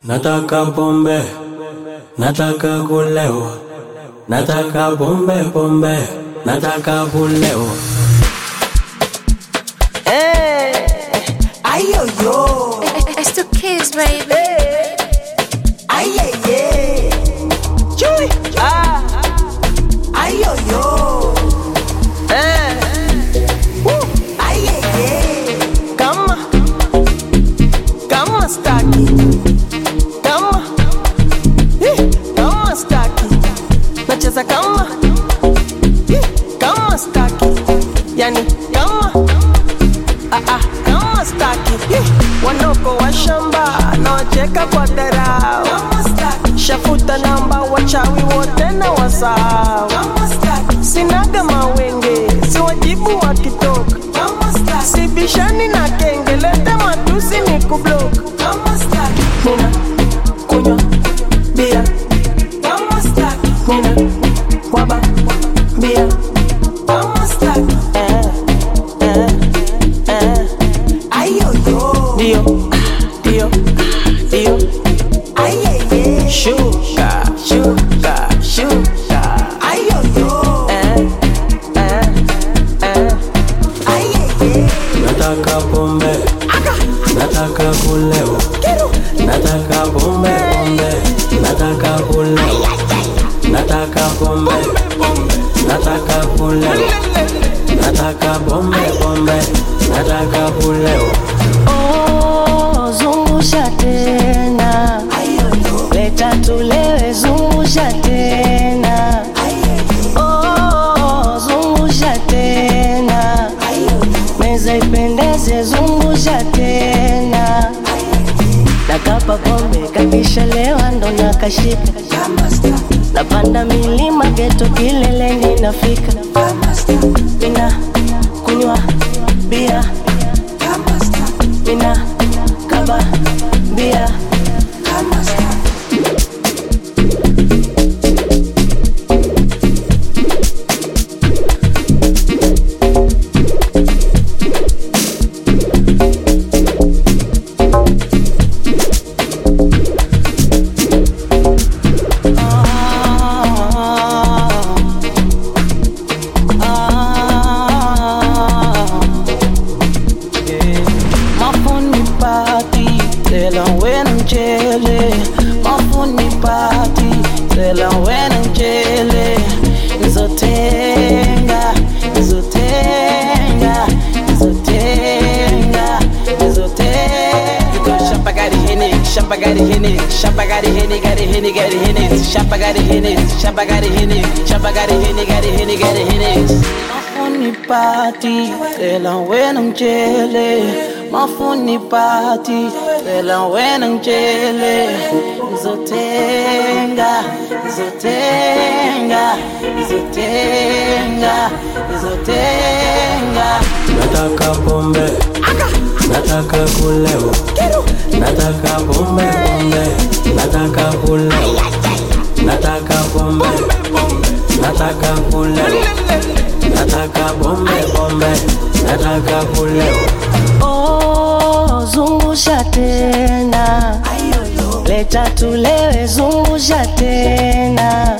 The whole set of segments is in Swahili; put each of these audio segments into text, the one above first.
Nataka pombe, nataka kulewa, nataka pombe pombe, nataka kulewa. Hey, ayo yo, It's the kids, baby. ay ay ay, chui, ayo yo, ay ay ay, kama staki, kama staki, nacheza kama staki, yani kama staki, wanoko wa shamba na wacheka kwa dharau, shafuta namba wachawi wote na wasahau, sinaga mawenge si wajibu wakitoka, sibishani na kenge leta matusi ni kublock, nina kunywa bia, nina waba bia, Dio, sugar, Nataka pombe, nataka kulewa, nataka pombe pombe, nataka kulewa, nataka pombe, nataka kulewa, nataka pombe pombe, nataka kulewa. Oh, zungusha tena, leta tulewe, zungusha tena. Oh, zungusha tena, meza ipendeze, zungusha tena. Nakapa pombe kakisha lewa ndo nakashika, napanda milima geto kileleni nafika, nina kunywa bia, nina kaba bia. Mafuni party, tela wena mchele. Nizotenga, nizotenga, nizotenga, nizotenga. You go shamba got it in it, shamba got it in it, shamba got it in it, got it in it, got it in it, shamba got it in it, shamba got it in it, shamba got it in it, got it in it, got it in it. Mafuni party, tela wena mchele. Mafuni party, tela wena mchele. Nizotenga, nizotenga, nizotenga, nizotenga. Nataka pombe, nataka kulewa, nataka pombe pombe, nataka kulewa, nataka pombe, nataka kulewa, nataka pombe pombe, nataka kulewa. Oh, zungusha tena, leta tulewe, zungusha tena.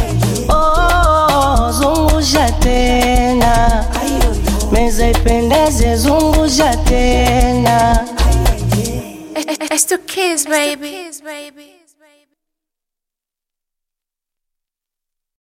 Oh, zungusha tena, meza ipendeze, zungusha tena. It's the kids, baby.